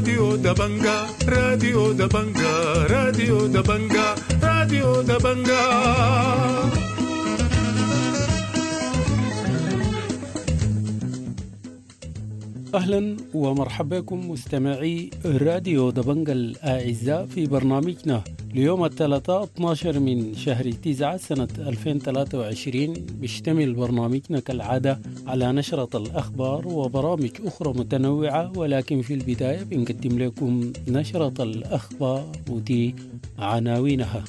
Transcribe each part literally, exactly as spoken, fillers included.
راديو دبنجا راديو دبنجا راديو دبنجا راديو دبنجا. أهلا ومرحبا بكم مستمعي راديو دبنجا الأعزاء في برنامجنا ليوم الثلاثاء اثني عشر من شهر تسعة سنة ألفين وثلاثة وعشرين. بيشتمل برنامجنا كالعادة على نشرة الأخبار وبرامج أخرى متنوعة، ولكن في البداية بنقدم لكم نشرة الأخبار ودي عناوينها.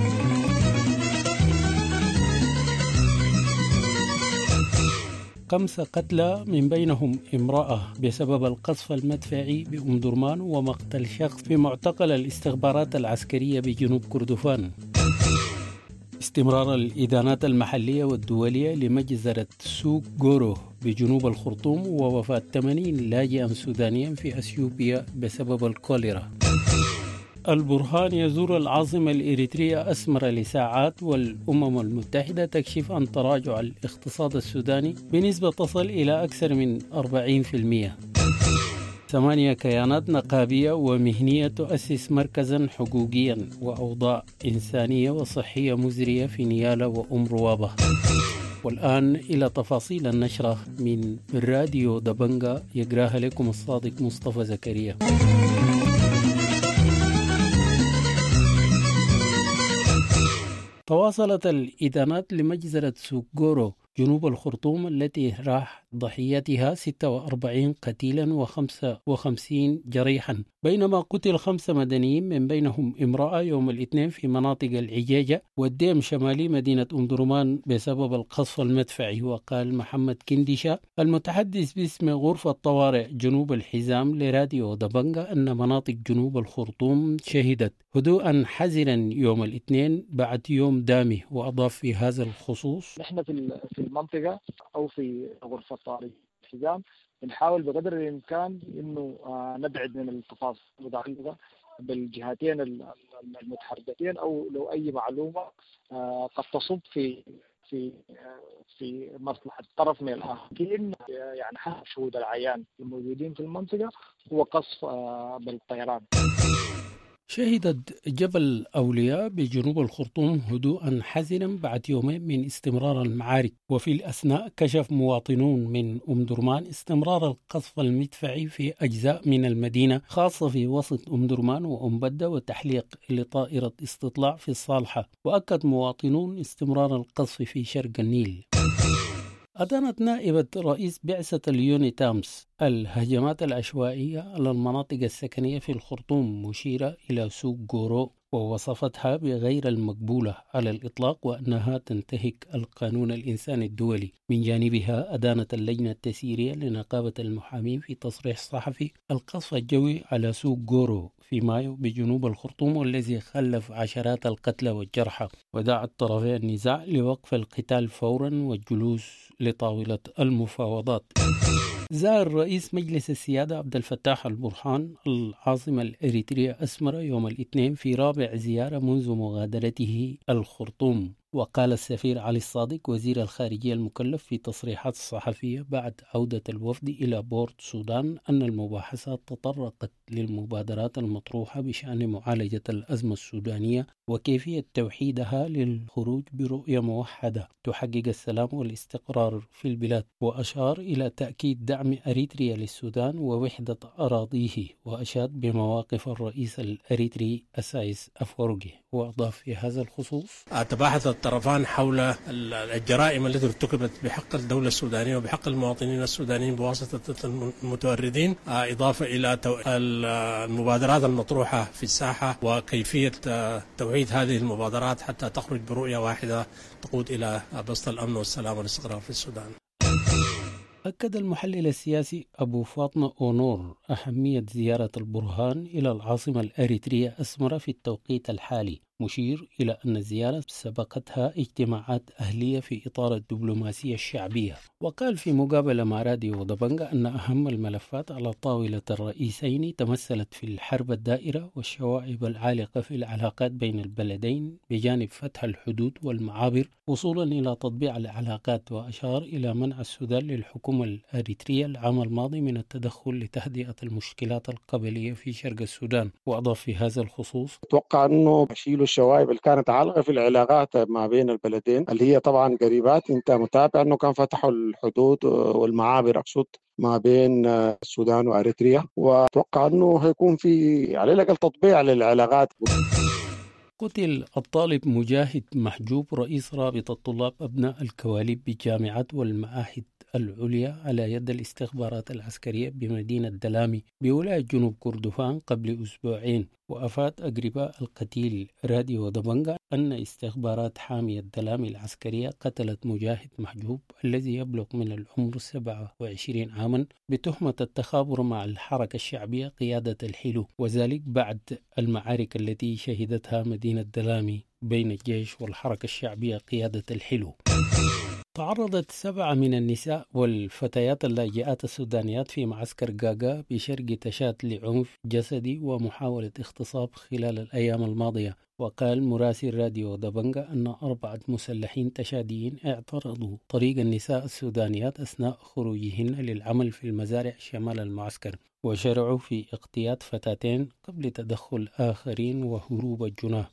خمسة قتلى من بينهم امرأة بسبب القصف المدفعي بأم درمان، ومقتل شخص في معتقل الاستخبارات العسكرية بجنوب كردفان. استمرار الإدانات المحلية والدولية لمجزرة سوق غورو بجنوب الخرطوم، ووفاة ثمانين لاجئا سودانيا في أثيوبيا بسبب الكوليرا. البرهان يزور العاصمة الإريترية أسمرة لساعات، والأمم المتحدة تكشف عن تراجع الاقتصاد السوداني بنسبة تصل إلى أكثر من أربعين بالمئة. ثمانية كيانات نقابية ومهنية تؤسس مركزا حقوقيا، وأوضاع إنسانية وصحية مزرية في نيالا وأم روابة. والآن إلى تفاصيل النشرة من راديو دبنجا، يقراها لكم الصادق مصطفى زكريا. تواصلت الإدانات لمجزرة سوق غورو جنوب الخرطوم التي راح ضحيتها ستة وأربعين قتيلا وخمسة وخمسين جريحا، بينما قتل خمسة مدنيين من بينهم امرأة يوم الاثنين في مناطق العجيجة والديم شمالي مدينة أم درمان بسبب القصف المدفعي. وقال محمد كندشة المتحدث باسم غرفة طوارئ جنوب الحزام لراديو دبنجا أن مناطق جنوب الخرطوم شهدت هدوءا حذرا يوم الاثنين بعد يوم دامي. وأضاف في هذا الخصوص: نحن في في المنطقة أو في غرفة طوارئ الحزام بنحاول بقدر الإمكان إنه نبعد من التفاصيل المتعلقة بالجهتين المتحركتين، أو لو أي معلومة قد تصب في في في مصلحة طرف من الآخرين، يعني حسب شهود العيان الموجودين في المنطقة هو قصف بالطيران. شهدت جبل أولياء بجنوب الخرطوم هدوءا حذرا بعد يومين من استمرار المعارك، وفي الأثناء كشف مواطنون من أم درمان استمرار القصف المدفعي في أجزاء من المدينة، خاصة في وسط أم درمان وأم بدة، وتحليق لطائرة استطلاع في الصالحة. وأكد مواطنون استمرار القصف في شرق النيل. أدانت نائبة رئيس بعثة اليوني تامس الهجمات العشوائية على المناطق السكنية في الخرطوم، مشيرة إلى سوق غورو، ووصفتها بغير المقبولة على الإطلاق وأنها تنتهك القانون الإنساني الدولي. من جانبها أدانت اللجنة التسييرية لنقابة المحامين في تصريح صحفي القصف الجوي على سوق غورو في مايو بجنوب الخرطوم، والذي خلف عشرات القتلى والجرحى، ودعت طرفي النزاع لوقف القتال فورا والجلوس لطاولة المفاوضات. زار رئيس مجلس السيادة عبد الفتاح البرهان العاصمة الإريترية أسمرة يوم الاثنين في رابع زيارة منذ مغادرته الخرطوم. وقال السفير علي الصادق وزير الخارجية المكلف في تصريحات صحفية بعد عودة الوفد إلى بورت سودان أن المباحثات تطرقت للمبادرات المطروحة بشأن معالجة الأزمة السودانية وكيفية توحيدها للخروج برؤية موحدة تحقق السلام والاستقرار في البلاد. وأشار إلى تأكيد دعم أريتريا للسودان ووحدة أراضيه، وأشاد بمواقف الرئيس الأريتري أسايس أفورغي. وأضاف في هذا الخصوص: تباحث الطرفان حول الجرائم التي ارتكبت بحق الدولة السودانية وبحق المواطنين السودانيين بواسطة المتورطين، إضافة إلى المبادرات المطروحة في الساحة وكيفية توحيد هذه المبادرات حتى تخرج برؤية واحدة تقود إلى بسط الأمن والسلام والاستقرار في السودان. أكد المحلل السياسي أبو فاطمة أونور أهمية زيارة البرهان إلى العاصمة الأريترية أسمرة في التوقيت الحالي، مشير إلى أن الزيارة سبقتها اجتماعات أهلية في إطار الدبلوماسية الشعبية. وقال في مقابلة مع راديو دبنجة أن أهم الملفات على طاولة الرئيسين تمثلت في الحرب الدائرة والشوائب العالقة في العلاقات بين البلدين بجانب فتح الحدود والمعابر وصولا إلى تطبيع العلاقات. وأشار إلى منع السودان للحكومة الأريترية العام الماضي من التدخل لتهدئة المشكلات القبلية في شرق السودان. وأضاف في هذا الخصوص: أتوقع أنه يشيلوا الشوائب اللي كانت عالقة في العلاقات ما بين البلدين اللي هي طبعا قريبات. أنت متابع أنه كان فتحوا الحدود والمعابر أقصد ما بين السودان وأريتريا، وأتوقع أنه هيكون في على الأقل تطبيع للعلاقات. قتل الطالب مجاهد محجوب رئيس رابطة طلاب أبناء الكواليب بالجامعات والمعاهد العليا على يد الاستخبارات العسكرية بمدينة دلامي بولاية جنوب كردفان قبل أسبوعين. وأفاد أقرباء القتيل راديو دبنجة أن استخبارات حامية دلامي العسكرية قتلت مجاهد محجوب الذي يبلغ من العمر سبعة وعشرين عاما بتهمة التخابر مع الحركة الشعبية قيادة الحلو، وذلك بعد المعارك التي شهدتها مدينة دلامي بين الجيش والحركة الشعبية قيادة الحلو. تعرضت سبعة من النساء والفتيات اللاجئات السودانيات في معسكر غاغا بشرق تشاد لعنف جسدي ومحاولة اغتصاب خلال الأيام الماضية. وقال مراسل راديو دبنجة أن أربعة مسلحين تشاديين اعترضوا طريق النساء السودانيات أثناء خروجهن للعمل في المزارع شمال المعسكر، وشرعوا في اقتياد فتاتين قبل تدخل آخرين وهروب الجناه.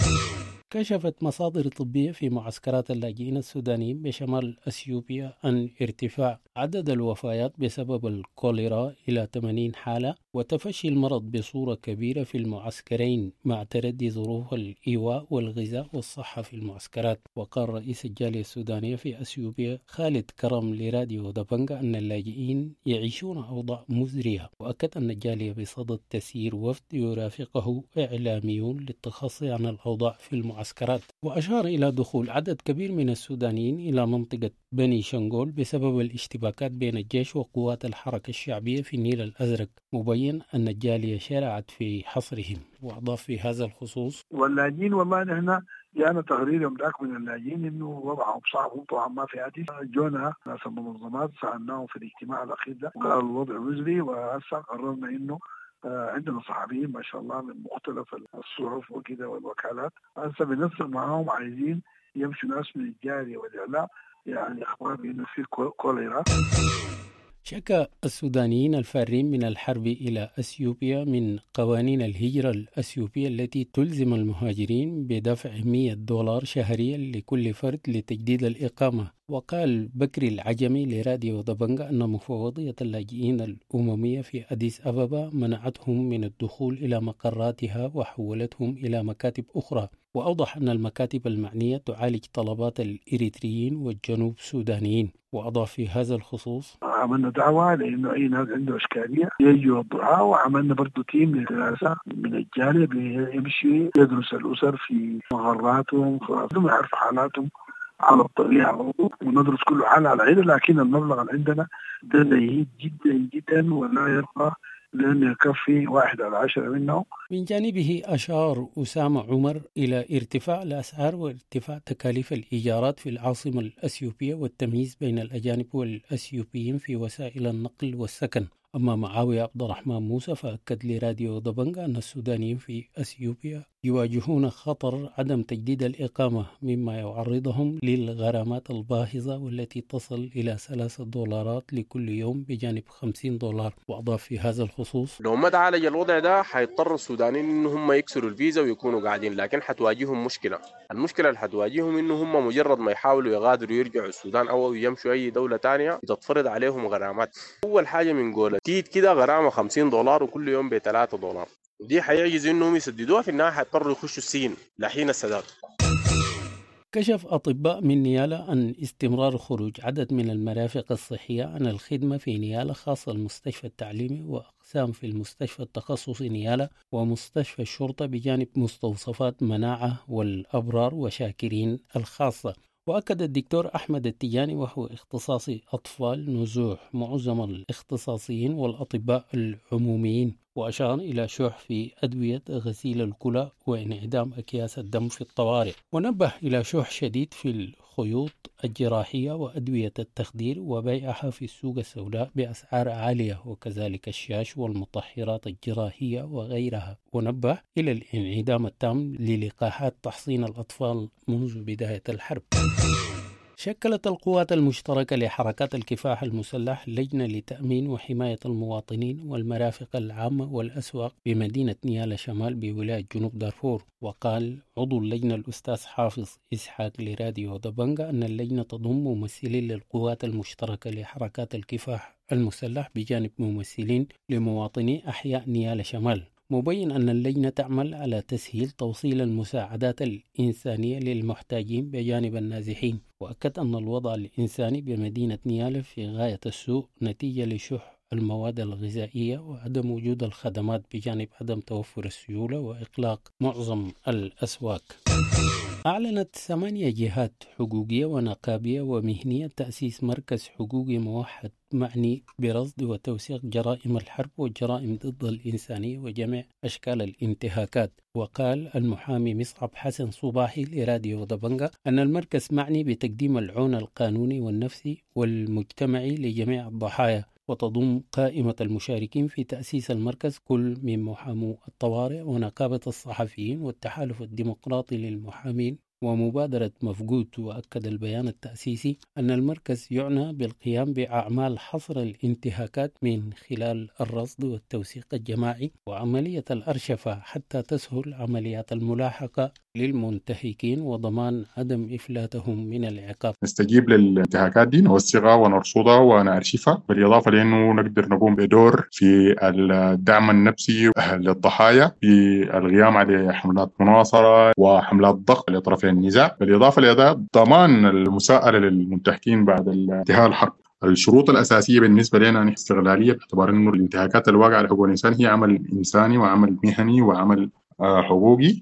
كشفت مصادر طبية في معسكرات اللاجئين السودانيين بشمال أثيوبيا عن ارتفاع عدد الوفيات بسبب الكوليرا إلى ثمانين حالة وتفشي المرض بصورة كبيرة في المعسكرين مع تردي ظروف الإيواء والغذاء والصحة في المعسكرات. وقال رئيس الجالية السودانية في أثيوبيا خالد كرم لراديو دبنجة أن اللاجئين يعيشون أوضاع مزرية، وأكد أن الجالية بصدد تسيير وفد يرافقه إعلاميون للتخصص عن الأوضاع في المعسكرات. وأشار إلى دخول عدد كبير من السودانيين إلى منطقة بني شنغول بسبب الاشتباكات بين الجيش وقوات الحركة الشعبية في النيل الأزرق، مبين أن الجالية شرعت في حصرهم. وأضاف في هذا الخصوص: واللاجئين والله نحن جاءنا تقرير يوم ذاك من اللاجئين انه وضعهم صعب، طبعا ما في حديث. جونا ناس المنظمات سالناهم في الاجتماع الاخير ده قالوا الوضع مزري، وهسه قررنا انه عندنا صحفيين ما شاء الله من مختلف الصحف وكذا والوكالات، هسه بنصل معاهم عايزين يمشوا ناس من الجالية والإعلام يعني أخبار بأنه في كوليرا. شكى السودانيين الفارين من الحرب إلى أثيوبيا من قوانين الهجرة الأثيوبية التي تلزم المهاجرين بدفع مئة دولار شهريا لكل فرد لتجديد الإقامة. وقال بكري العجمي لراديو دبنجة أن مفوضية اللاجئين الأممية في أديس أبابا منعتهم من الدخول إلى مقراتها وحولتهم إلى مكاتب أخرى. وأوضح أن المكاتب المعنية تعالج طلبات الإريتريين والجنوب سودانيين. وأضاف في هذا الخصوص: عملنا دعوة لأنه أي ناس عنده إشكالية يجي يوضعها، وعملنا برضو تيم لدراسة من الجانب يمشي يدرس الأسر في مغراتهم فهم يعرف حالاتهم على الطبيعة، وندرس كل حالة على عيدة. لكن المبلغ اللي عندنا ده زهيد جدا جدا ولا يرقى لأنه يكفي واحد على عشرة منه. من جانبه أشار أسامة عمر إلى ارتفاع الأسعار وارتفاع تكاليف الإيجارات في العاصمة الأثيوبية والتمييز بين الأجانب والأثيوبيين في وسائل النقل والسكن. أما معاوية عبد الرحمن موسى فأكد لراديو دبنجة أن السودانيين في أثيوبيا يواجهون خطر عدم تجديد الإقامة مما يعرضهم للغرامات الباهظة والتي تصل إلى ثلاثة دولارات لكل يوم بجانب خمسين دولار. وأضاف في هذا الخصوص: لو ما تعالج الوضع ده حيضطر السودانيين إن هم يكسروا الفيزا ويكونوا قاعدين، لكن حتواجههم مشكلة. المشكلة اللي حتواجههم إنه هم مجرد ما يحاولوا يغادروا يرجعوا السودان أو يمشوا أي دولة تانية تتفرض عليهم غرامات. أول حاجة من قولة تيت كده غرامة خمسين دولار وكل يوم بثلاثة دولار، دي حيعجز إنهم يسددوها، في النهاية حيضطروا يخشوا السجن لحين السداد. كشف أطباء من نيالا عن استمرار خروج عدد من المرافق الصحية عن الخدمة في نيالا، خاصة المستشفى التعليمي وأقسام في المستشفى التخصصي نيالا ومستشفى الشرطة بجانب مستوصفات مناعة والأبرار وشاكرين الخاصة. وأكد الدكتور أحمد التجاني وهو اختصاصي أطفال نزوح معظم الاختصاصيين والأطباء العموميين وأشار إلى شح في أدوية غسيل الكلى وانعدام أكياس الدم في الطوارئ، ونبه إلى شح شديد في الخيوط الجراحية وأدوية التخدير وبيعها في السوق السوداء بأسعار عالية، وكذلك الشاش والمطهرات الجراحية وغيرها، ونبه إلى الانعدام التام للقاحات تحصين الأطفال منذ بداية الحرب. شكلت القوات المشتركة لحركات الكفاح المسلح لجنة لتأمين وحماية المواطنين والمرافق العامة والأسواق بمدينة نيالا شمال بولاية جنوب دارفور. وقال عضو اللجنة الأستاذ حافظ إسحاق لراديو دبنجة أن اللجنة تضم ممثلين للقوات المشتركة لحركات الكفاح المسلح بجانب ممثلين لمواطني أحياء نيالا شمال، مبين أن اللجنة تعمل على تسهيل توصيل المساعدات الإنسانية للمحتاجين بجانب النازحين. وأكد أن الوضع الإنساني بمدينة نيالا في غاية السوء نتيجة لشح المواد الغذائية وعدم وجود الخدمات بجانب عدم توفر السيولة وإغلاق معظم الأسواق. أعلنت ثمانية جهات حقوقية ونقابية ومهنية تأسيس مركز حقوقي موحد معني برصد وتوثيق جرائم الحرب والجرائم ضد الإنسانية وجميع أشكال الانتهاكات. وقال المحامي مصعب حسن صباحي لراديو دبنجة أن المركز معني بتقديم العون القانوني والنفسي والمجتمعي لجميع الضحايا، وتضم قائمة المشاركين في تأسيس المركز كل من محامو الطوارئ ونقابة الصحفيين والتحالف الديمقراطي للمحامين ومبادرة مفقود. وأكد البيان التأسيسي أن المركز يعنى بالقيام بأعمال حصر الانتهاكات من خلال الرصد والتوثيق الجماعي وعملية الأرشفة حتى تسهل عمليات الملاحقة للمنتهكين وضمان عدم إفلاتهم من العقاب. نستجيب للانتهاكات دي، نوثقها ونرصدها ونأرشفها، بالإضافة لأنه نقدر نقوم بدور في الدعم النفسي للضحايا في القيام على حملات مناصرة وحملات ضغط لأطرافين النزاع، بالإضافة لهذا ضمان المساءلة للمنتهكين بعد انتهاء الحرب. الشروط الأساسية بالنسبة لنا استغلالية، باعتبار أنه الانتهاكات الواقعة على حقوق الإنسان هي عمل إنساني وعمل مهني وعمل حقوقي.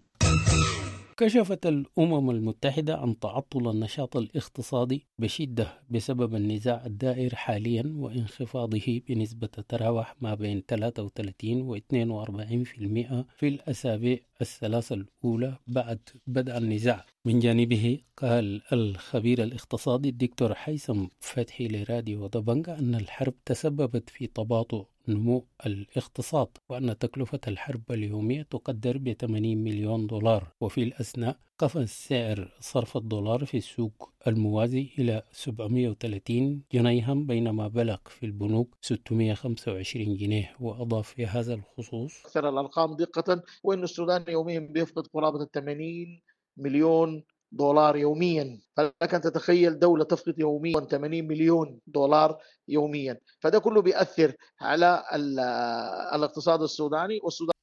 كشفت الأمم المتحدة عن تعطل النشاط الاقتصادي بشدة بسبب النزاع الدائر حاليا وانخفاضه بنسبة تتراوح ما بين ثلاثة وثلاثين و اثنين وأربعين بالمئة في الأسابيع الثلاثة الأولى بعد بدء النزاع. من جانبه قال الخبير الاقتصادي الدكتور حيثم فتحي لراديو دبنجة أن الحرب تسببت في تباطؤ نمو الاقتصاد، وأن تكلفة الحرب اليومية تقدر ب ثمانين مليون دولار، وفي الأثناء قفز سعر صرف الدولار في السوق الموازي إلى سبعمئة وثلاثين جنيها بينما بلغ في البنوك ستمئة وخمسة وعشرين جنيه. وأضاف في هذا الخصوص أكثر الأرقام دقة وأن السودان يوميا بيفقد قرابة ثمانين مليون دولار يوميا، فلك أن تتخيل دولة تفقد يوميا ثمانين مليون دولار يوميا، فده كله بيأثر على الاقتصاد السوداني. والسودان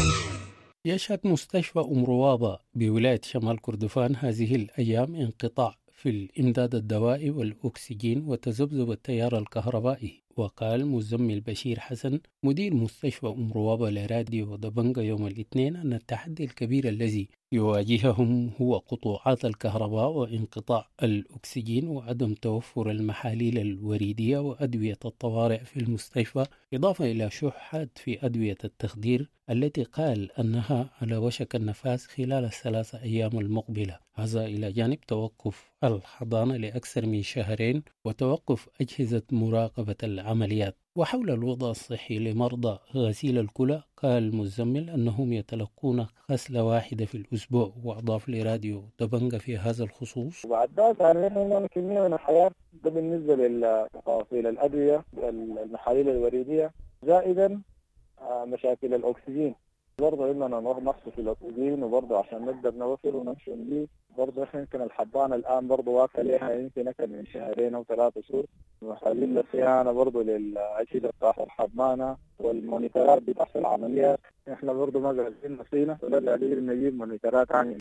يشهد مستشفى أم روابة بولاية شمال كردفان هذه الأيام انقطاع في الإمداد الدوائي والأكسجين وتذبذب التيار الكهربائي. وقال مزمل بشير حسن مدير مستشفى أم روابة لراديو دبنجة يوم الاثنين أن التحدي الكبير الذي يواجههم هو قطوعات الكهرباء وانقطاع الأكسجين وعدم توفر المحاليل الوريدية وأدوية الطوارئ في المستشفى، إضافة إلى شحات في أدوية التخدير التي قال أنها على وشك النفاذ خلال الثلاثة أيام المقبلة، هذا إلى جانب توقف الحضانة لأكثر من شهرين وتوقف أجهزة مراقبة العمليات. وحول الوضع الصحي لمرضى غسيل الكلى قال المزمل أنهم يتلقون غسلة واحدة في الأسبوع. وأضاف لراديو دبنجة في هذا الخصوص وبعد ذلك علينا كمية من الحياة، ده بالنسبة للتفاصيل الأدوية المحاليل الوريدية، زائدا مشاكل الأكسجين. برضه إننا نروح نقص في الأكسجين وبرضه عشان نقدر نوصل ونمشي ونجيب. برضه يمكن الحضانة الآن برضه واقع لها يمكن أكثر من شهرين أو ثلاثة شهور. محاليل الصيانة برضه للأجهزة بتاعت الحضانة والمونيترات بتاعت العمليات، إحنا برضه ما قادرين نصينا ولا قادرين نجيب مونيترات عنها.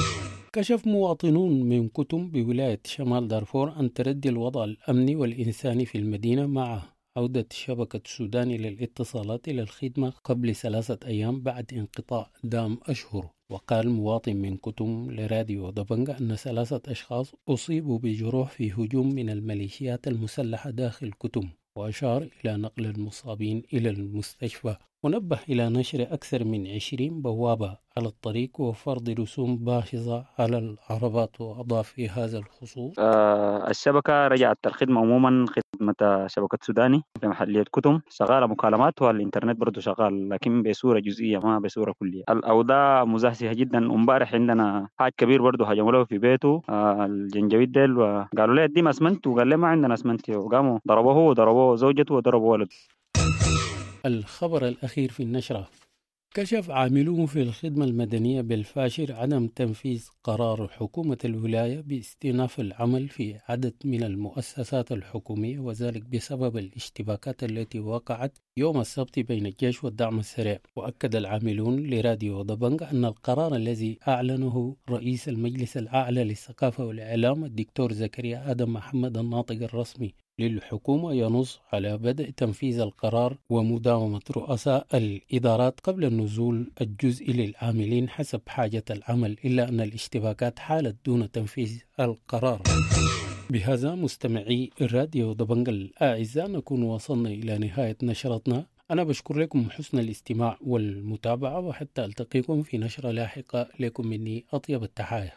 كشف مواطنون من كتم بولاية شمال دارفور عن تردي الوضع الأمني والإنساني في المدينة مع عودة شبكة سوداني للاتصالات إلى الخدمة قبل ثلاثة أيام بعد انقطاع دام أشهر. وقال مواطن من كتم لراديو دبنجة أن ثلاثة أشخاص أصيبوا بجروح في هجوم من الميليشيات المسلحة داخل كتم، وأشار إلى نقل المصابين إلى المستشفى. ونبه إلى نشر أكثر من عشرين بوابة على الطريق وفرض رسوم باهظة على العربات. وأضاف في هذا الخصوص: آه الشبكة رجعت الخدمة عموما، خدمة شبكة سوداني بمحلية كتم شغالة مكالمات، والإنترنت برضو شغال لكن بصورة جزئية ما بصورة كلية. الأوضاع مزهزهة جدا. امبارح عندنا حاج كبير برضو هجموا له في بيته آه الجنجويد ديل، وقالوا له اديم اسمنت، وقال له ما عندنا اسمنت، وقاموا ضربوه وضربوه زوجته وضربوا ولده. الخبر الأخير في النشرة: كشف عاملون في الخدمة المدنية بالفاشر عدم تنفيذ قرار حكومة الولاية باستئناف العمل في عدد من المؤسسات الحكومية، وذلك بسبب الاشتباكات التي وقعت يوم السبت بين الجيش والدعم السريع. وأكد العاملون لراديو دبنج أن القرار الذي أعلنه رئيس المجلس الأعلى للثقافة والإعلام الدكتور زكريا آدم محمد الناطق الرسمي للحكومة ينص على بدء تنفيذ القرار ومداومة رؤساء الإدارات قبل النزول الجزئي للعاملين حسب حاجة العمل، إلا أن الاشتباكات حالت دون تنفيذ القرار. بهذا مستمعي الراديو دبنج الأعزاء نكون وصلنا إلى نهاية نشرتنا. أنا بشكر لكم حسن الاستماع والمتابعة، وحتى ألتقيكم في نشرة لاحقة. لكم مني أطيب التحايا.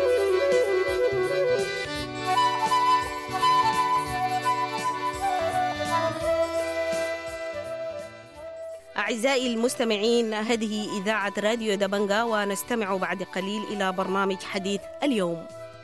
أعزائي المستمعين، هذه إذاعة راديو دبنجا، ونستمع بعد قليل إلى برنامج حديث اليوم.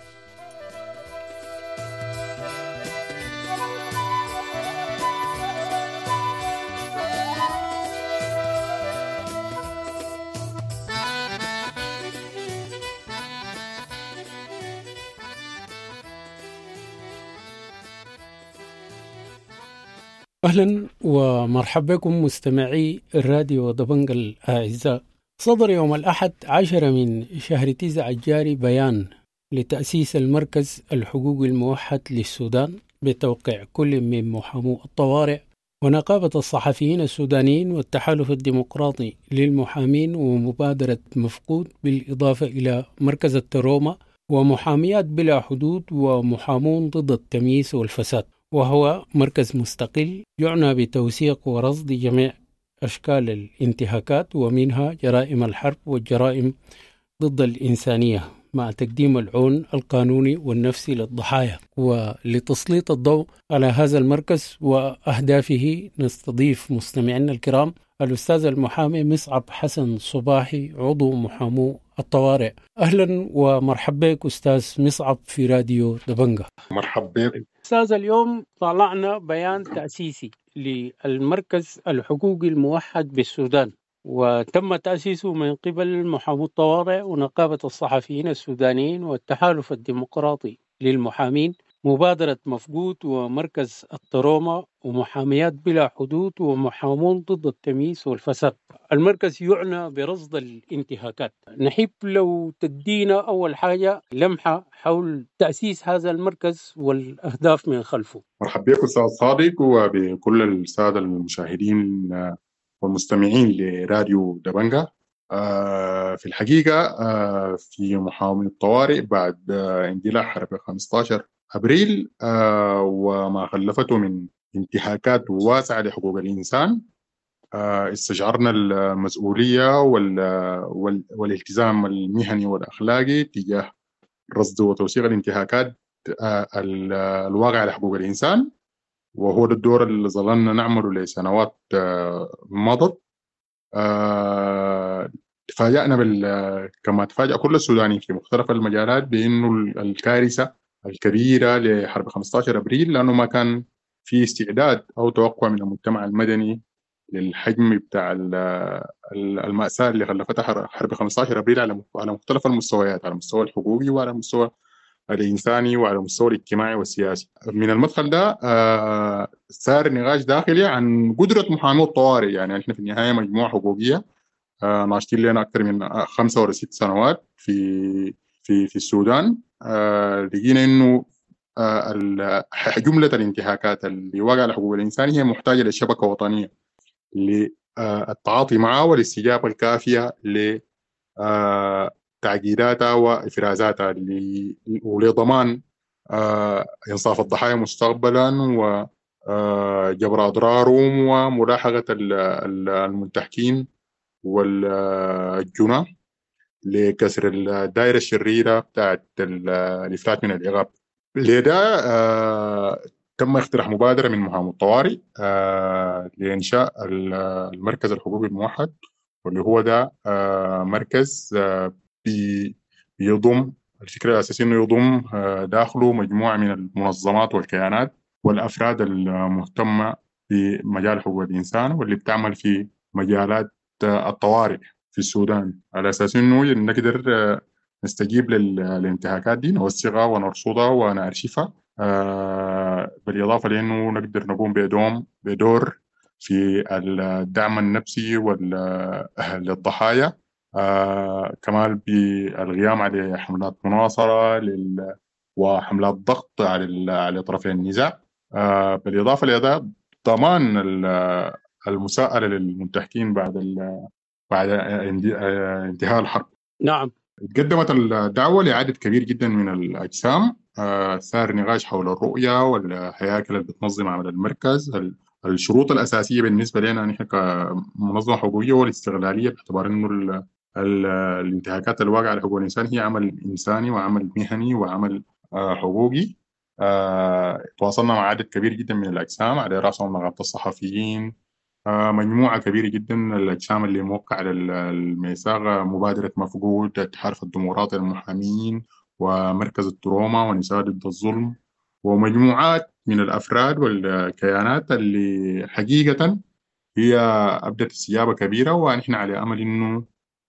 أهلا ومرحبا بكم مستمعي الراديو دبنج الأعزاء. صدر يوم الأحد عشر من شهر تسعة الجاري بيان لتأسيس المركز الحقوقي الموحد للسودان بتوقيع كل من محامو الطوارئ ونقابة الصحفيين السودانيين والتحالف الديمقراطي للمحامين ومبادرة مفقود، بالإضافة إلى مركز التروما ومحاميات بلا حدود ومحامون ضد التمييز والفساد، وهو مركز مستقل يعنى بتوثيق ورصد جميع أشكال الانتهاكات ومنها جرائم الحرب والجرائم ضد الإنسانية، مع تقديم العون القانوني والنفسي للضحايا. ولتسليط الضوء على هذا المركز وأهدافه نستضيف مستمعينا الكرام الأستاذ المحامي مصعب حسن صباحي، عضو محامو الطوارئ. أهلا ومرحبا بك أستاذ مصعب في راديو دبنجا. مرحبا بك أستاذ. اليوم طلعنا بيان تأسيسي للمركز الحقوقي الموحد بالسودان، وتم تأسيسه من قبل محامو الطوارئ ونقابة الصحفيين السودانيين والتحالف الديمقراطي للمحامين، مبادرة مفقود ومركز التروما ومحاميات بلا حدود ومحامون ضد التمييز والفساد. المركز يعنى برصد الانتهاكات. نحب لو تدينا أول حاجة لمحة حول تأسيس هذا المركز والأهداف من خلفه. مرحبا بك أستاذ صادق وبكل السادة المشاهدين والمستمعين لراديو دبنجا. في الحقيقة في محامي الطوارئ بعد اندلاع حرب خمسة عشر أبريل وما خلفته من انتهاكات واسعة لحقوق الإنسان، استشعرنا المسؤولية والالتزام المهني والأخلاقي تجاه رصد وتوثيق الانتهاكات الواقعة لحقوق الإنسان، وهو ده الدور اللي ظللنا نعمله لسنوات مضت. تفاجأنا بال كما تفاجأ كل السودانيين في مختلف المجالات بأنه الكارثة الكبيرة لحرب خمسة عشر أبريل، لأنه ما كان في استعداد أو توقع من المجتمع المدني للحجم بتاع المأساة اللي خلفتها حرب خمسة عشر أبريل على مختلف المستويات، على المستوى الحقوقي وعلى المستوى الإنساني وعلى المستوى الاجتماعي والسياسي. من المدخل ده صار نقاش داخلي عن قدرة محامي الطوارئ. يعني احنا في النهاية مجموعة حقوقية ناشطين لنا أكثر من خمسة ولا ست سنوات في في في السودان. لقينا إنه جملة الانتهاكات اللي واقعة على حقوق الإنسان هي محتاجة لشبكة وطنية للتعاطي معها والاستجابة الكافية لتعقيداتها وإفرازاتها ولضمان إنصاف الضحايا مستقبلا جبر أضرارهم وملاحقة المنتهكين والجنى لكسر الدائرة الشريرة بتاعت الإفلات من العقاب. لذا آه تم اقتراح مبادرة من مهام الطوارئ آه لإنشاء المركز الحقوقي الموحد، واللي هو ده آه مركز آه بي بيضم، الفكرة الأساسية إنه يضم آه داخله مجموعة من المنظمات والكيانات والأفراد المهتمة بمجال حقوق الإنسان واللي بتعمل في مجالات آه الطوارئ في السودان، على أساس إنه نقدر آه نستجيب للانتهاكات دي، نوثقها ونرصدها ونأرشفها، آه بالإضافة لأنه نقدر نقوم بدوم بدور في الدعم النفسي للضحايا، آه كمان بالقيام على حملات مناصرة لل... وحملات ضغط على على طرفي النزاع، آه بالإضافة لهذا ضمان المساءلة للمنتهكين بعد ال... بعد انتهاء الحرب. نعم. قدمت الدعوة لعدد كبير جدا من الأجسام، صار نقاش حول الرؤية والهياكل اللي بتنظم عمل المركز، الشروط الأساسية بالنسبة لنا نحن كمنظمة حقوقية والاستغلالية، باعتبار إنه ال ال الانتهاكات الواقعة على حقوق الإنسان هي عمل إنساني وعمل مهني وعمل حقوقي. تواصلنا مع عدد كبير جدا من الأجسام، على رأسهم نقابة الصحفيين، مجموعة كبيرة جدا من الأجسام اللي موقع على الميثاق، مبادرة مفقود، اتحاد الديمقراطية للمحامين، ومركز التروما ونساء ضد الظلم، ومجموعات من الأفراد والكيانات اللي حقيقة هي أبدت استجابة كبيرة، ونحن على أمل إنه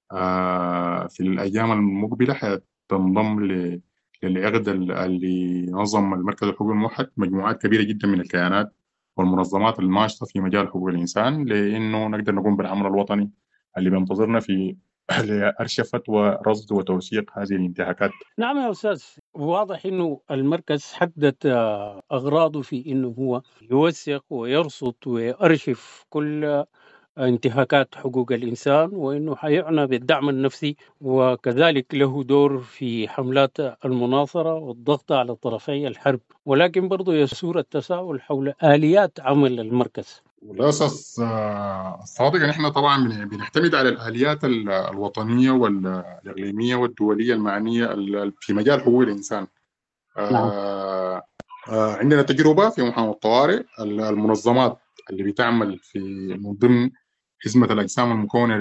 في الأيام المقبلة حتنضم للعقد اللي نظم المركز الحقوقي الموحد مجموعات كبيرة جدا من الكيانات والمنظمات الناشطة في مجال حقوق الإنسان، لأنه نقدر نقوم بالعمل الوطني اللي بينتظرنا في أرشفة ورصد وتوثيق هذه الانتهاكات. نعم يا أستاذ، واضح أنه المركز حدد أغراضه في أنه هو يوثق ويرصد ويرشف كل انتهاكات حقوق الإنسان، وأنه حيعنى بالدعم النفسي، وكذلك له دور في حملات المناصرة والضغط على طرفي الحرب، ولكن برضو يسور التساؤل حول آليات عمل المركز. والأساس الصادق نحن طبعا بنعتمد على الآليات الوطنية والإقليمية والدولية المعنية في مجال حقوق الإنسان. نعم. عندنا تجربة في محاماة الطوارئ، المنظمات اللي بتعمل في من ضمن حزمة الأجسام المكونة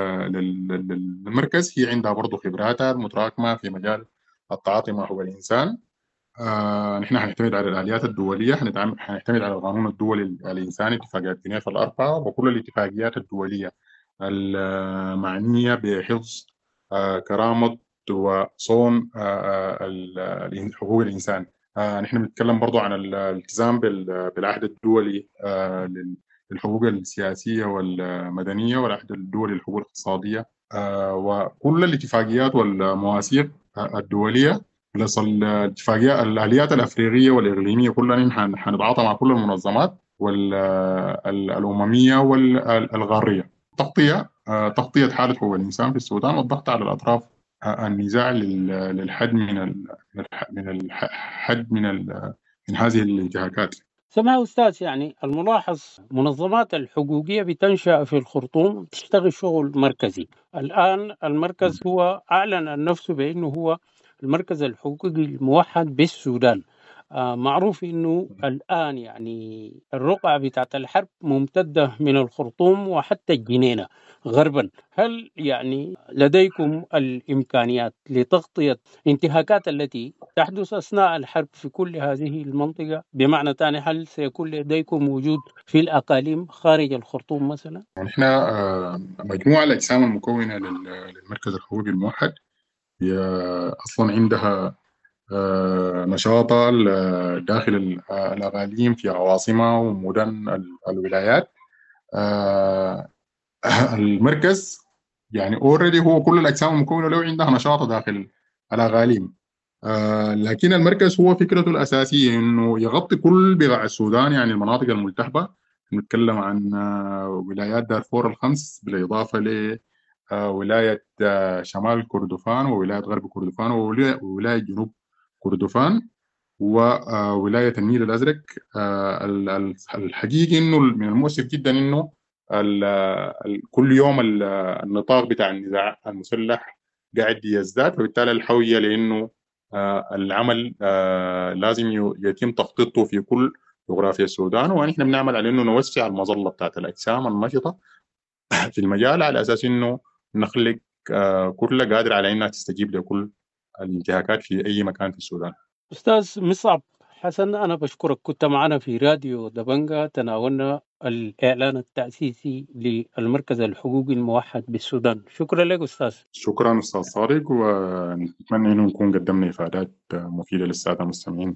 للمركز هي عندها برضو خبراتها المتراكمة في مجال التعاطي مع حقوق الإنسان. آه نحن هنعتمد على الآليات الدولية، هنعتمد على القانون الدولي الإنساني، اتفاقيات جنيف الأربعة، وكل الاتفاقيات الدولية المعنية بحفظ آه كرامة وصون آه حقوق الإنسان. آه نحن بنتكلم برضو عن الالتزام بالعهد الدولي آه للحقوق السياسية والمدنية، والعهد الدولي للحقوق الاقتصادية، آه وكل الاتفاقيات والمواثيق الدولية، بلس الاتفاقيات الآليات الأفريقية والإقليمية كلها حنتعاطى مع كل المنظمات والأممية والغارية. تغطية تغطية حالة حقوق الإنسان في السودان والضغط على الأطراف النزاع للحد من من الحد من من هذه الانتهاكات. سمع أستاذ، يعني الملاحظ منظمات الحقوقية بتنشأ في الخرطوم تشتغل شغل مركزي. الآن المركز هو أعلن عن نفسه بأنه هو المركز الحقوقي الموحد بالسودان. آه معروف أنه الآن يعني الرقعة بتاعت الحرب ممتدة من الخرطوم وحتى الجنينة غربا. هل يعني لديكم الإمكانيات لتغطية انتهاكات التي تحدث أثناء الحرب في كل هذه المنطقة؟ بمعنى ثاني، هل سيكون لديكم وجود في الأقاليم خارج الخرطوم مثلا؟ نحن مجموعة الأجسام المكونة للمركز الحقوقي الموحد هي أصلا عندها نشاطها داخل الأقاليم في عواصمها ومدن الولايات. المركز يعني اوريدي هو كل الأجسام المكونة له عندها نشاطها داخل الأقاليم، لكن المركز هو فكرته الأساسية إنه يغطي كل بقاع السودان، يعني المناطق الملتهبة. نتكلم عن ولايات دارفور الخمس، بالإضافة ل ولاية شمال كردفان وولاية غرب كردفان وولاية جنوب كردفان، وولاية النيل الأزرق. الحقيقي إنه من المؤسف جدا إنه كل يوم النطاق بتاع النزاع المسلح قاعد يزداد، فبالتالي الحوية لأنه العمل لازم يتم تخطيطه في كل جغرافيا السودان، ونحن بنعمل على إنه نوسع المظلة بتاعت الأجسام النشطة في المجال على أساس إنه نخلق كل قادر على إنها تستجيب لكل الانتهاكات في أي مكان في السودان. أستاذ مصعب حسن، أنا بشكرك، كنت معنا في راديو دبنجا، تناولنا الإعلان التأسيسي للمركز الحقوقي الموحد بالسودان. شكرا لك أستاذ. شكرا أستاذ صادق، ونتمنى أنه نكون قدمنا إفادات مفيدة للسادة المستمعين.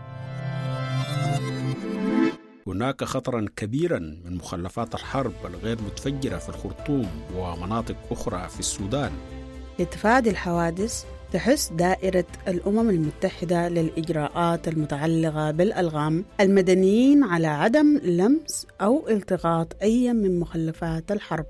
هناك خطرا كبيرا من مخلفات الحرب الغير متفجرة في الخرطوم ومناطق أخرى في السودان. لتفادي الحوادث تحث دائرة الأمم المتحدة للإجراءات المتعلقة بالألغام المدنيين على عدم لمس أو التقاط أي من مخلفات الحرب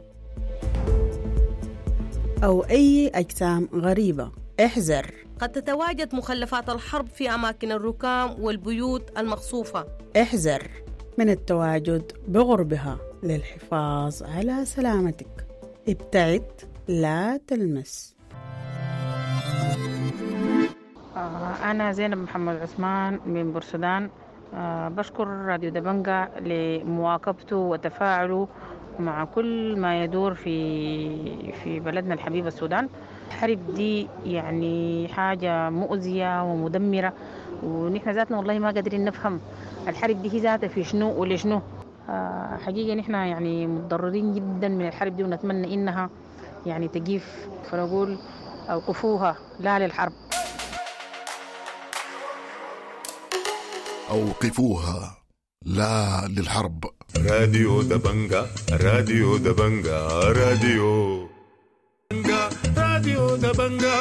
أو أي أجسام غريبة. احذر، قد تتواجد مخلفات الحرب في أماكن الركام والبيوت المقصوفة. احذر من التواجد بغربها للحفاظ على سلامتك. ابتعد، لا تلمس. أنا زينب محمد عثمان من بورسودان. بشكر راديو دبنجا لمواكبته وتفاعله مع كل ما يدور في في بلدنا الحبيب السودان. الحرب دي يعني حاجة مؤذية ومدمرة، ونحن ذاتنا والله ما قادرين نفهم الحرب دي ذاتها في شنو ولشنو. حقيقة نحن يعني متضررين جدا من الحرب دي، ونتمنى إنها يعني تجيف، فنقول أوقفوها لا للحرب. أوقفوها لا للحرب. راديو دبنجا راديو دبنجا راديو دبنجا راديو دبنجا.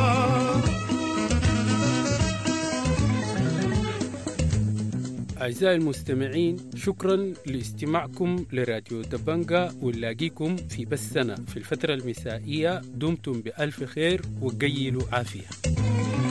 أعزائي المستمعين، شكرا لاستماعكم لراديو دبنجا، ونلاقيكم في بثنا في الفترة المسائية. دمتم بألف خير وقيلوا عافية.